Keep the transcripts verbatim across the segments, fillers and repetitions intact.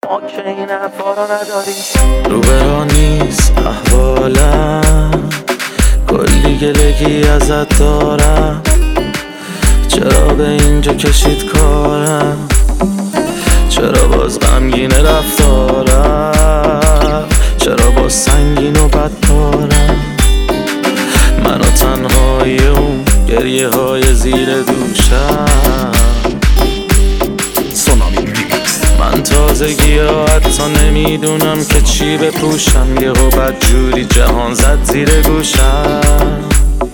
ما که این حرفا رو نداریم. رو برا نیست احوالم، کلی گلگی ازت دارم. چرا به اینجا کشید کارم؟ چرا باز غمگین رفتارم؟ چرا باز سنگین و بدکارم؟ من و تنهایی اون گریه های زیر دوشم. من تازگی ها حتی نمیدونم که چی بپوشم، یهو بدجوری جهان زد زیر گوشم.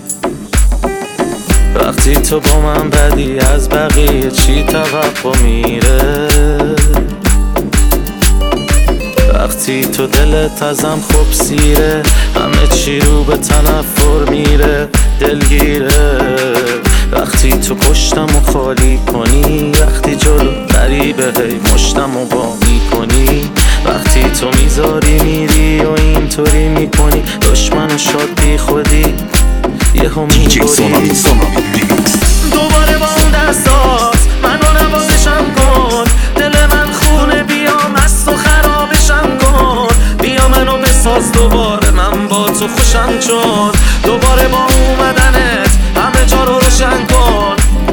وقتی تو با من بدی از بقیه چی توقع میره؟ وقتی تو دلت ازم خوب سیره، همه چی رو به تنفر میره، دلگیره. وقتی تو پشتم و خالی کنی، وقتی جلو غریبه هی مشتم و با میکنی، وقتی تو میذاری میری و اینطوری میکنی، دشمن شاد بی خودی یهو میبری. دوباره با اون دستات منو نوازشم کن، دل من خونه بیا مست و خرابشم کن، بیا منو بساز دوباره من با تو خوشم چون، دوباره با اومدنت همه جا رو روشن کن.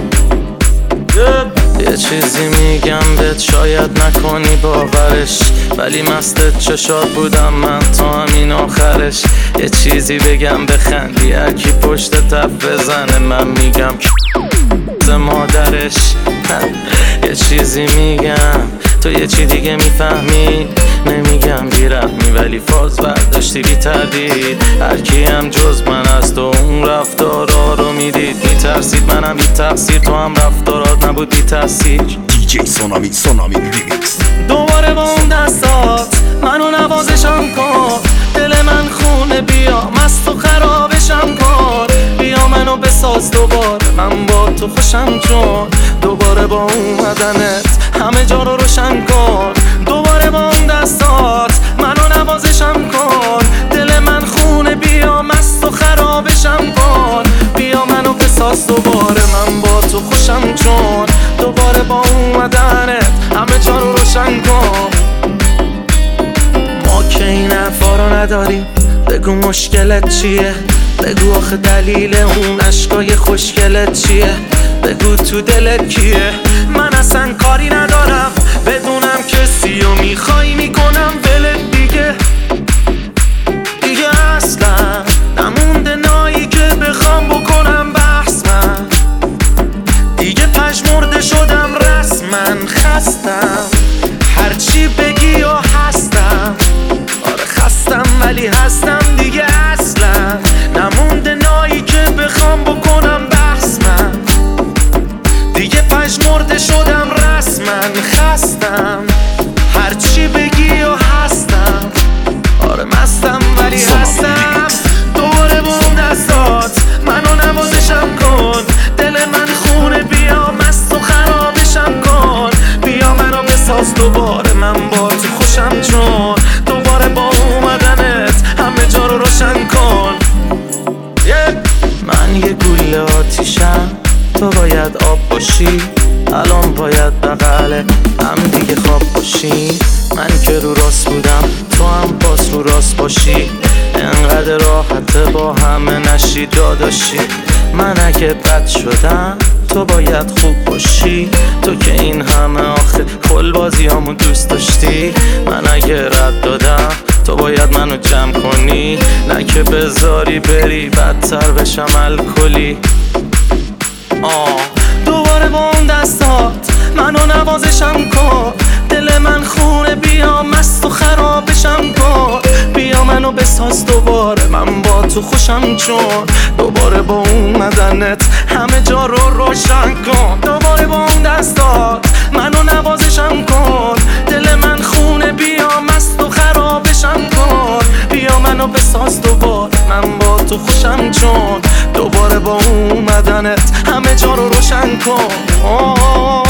یه چیزی میگم بهت شاید نکنی باورش، ولی مست چشات بودم من تا همین آخرش. یه چیزی بگم بخندی هرکی پشت تف بزنه، من میگم مادرش. یه چیزی میگم تو یه چی دیگه میفهمی، نمیگم بی‌رحمی ولی فاز برداشتی بی تردید. هرکی هم جز من از تو اون رفتارا رو میدید، میترسید منم بی تقصیر، تو هم رفتارات نبود بی تاثیر. دیجی سونامی سونامی ریمیکس. دوباره با اون دستات منو نوازشم کن، دل من خونه بیا مست و خرابشم کن، بیا منو بساز دوباره من با تو خوشم چون، دوباره با اومدنت همه جا رو روشن کن. دوباره با اون دستات منو نوازشم کن، دل من خونه بیا مست و خرابشم کن، بیا منو بساز دوباره من با تو خوشم چون، دوباره با اومدنت همه جا رو روشن کن. ما که این حرفا رو نداریم، بگو مشکلت چیه؟ بگو آخه دلیل اون عشقای خوشگلت چیه؟ بگو تو دلت کیه؟ من اصلا کاری ندارم بدونم کسی رو میخوای میکنم ولت دیگه. دیگه اصلا نمونده نایی که بخوام بکنم بحث، من دیگه پژمرده شدم رسما خستم، هرچی بگی و هستم. آره خستم ولی هستم دیگه، اصلا نمونده نایی که بخوام بکنم بحث، من دیگه پژمرده شدم رسما خستم، هرچی بگی و هستم. آره مستم ولی هستم. دوباره با اون دستات منو نوازشم کن، دل من خونه بیا مست و خرابشم کن، بیا منو بساز دوباره من با تو خوشم چون، دوباره با اومدنت همه جا رو روشن کن. yeah. من یه گوله آتیشم، تو باید آب باشی، الان باید بغل هم دیگه خواب باشی. من که رو راست بودم تو هم باز رو راست باشی، انقدر راحته با همه نشی داداشی. من اگه بد شدم تو باید خوب باشی، تو که این همه آخه کل بازیامو دوست داشتی. من اگه رد دادم تو باید منو جمع کنی، نه که بذاری بری بدتر بشم الکلی. آه دوباره با اون دستات منو نوازشم کن، دل من خونه بیا مست و خرابشم کن، بیا منو بساز دوباره من با تو خوشم چون، دوباره با اومدنت همه جا رو روشن کن. دوباره با اون دستات منو نوازشم کن، دل من خونه بیا مست و خرابشم کن، بیا منو بساز دوباره من با تو خوشم چون، دوباره با اومدنت همه جا رو روشن کن.